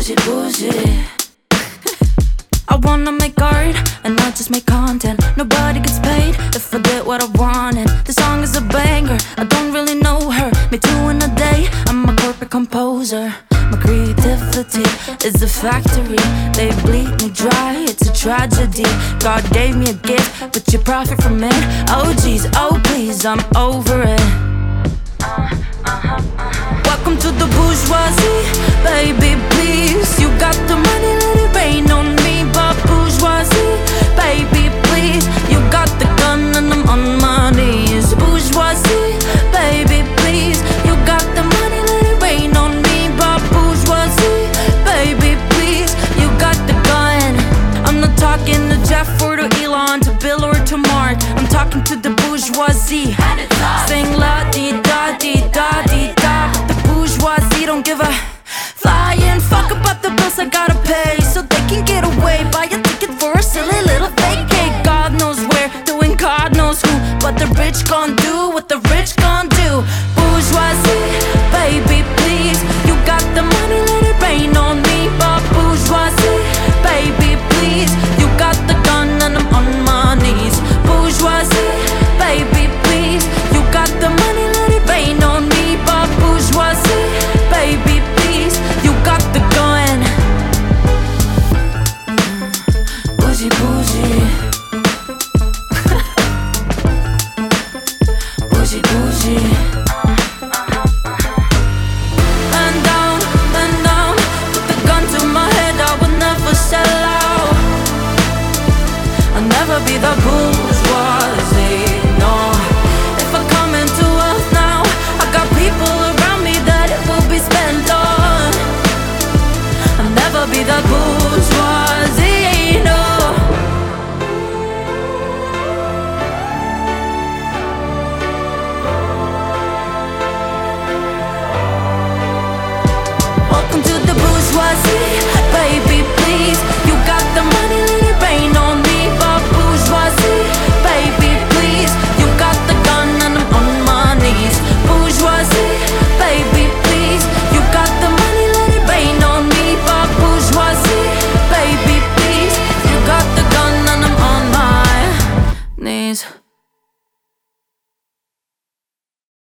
bougie, bougie. I wanna make art and not just make content. Nobody gets paid if I get what I want. And the song is a banger, I don't really know her. Me two in a day, I'm a corporate composer. My creativity is a factory. They bleed me dry, it's a tragedy. God gave me a gift, but you profit from it. Oh geez, oh please, I'm over it. Welcome to the bourgeoisie, baby please.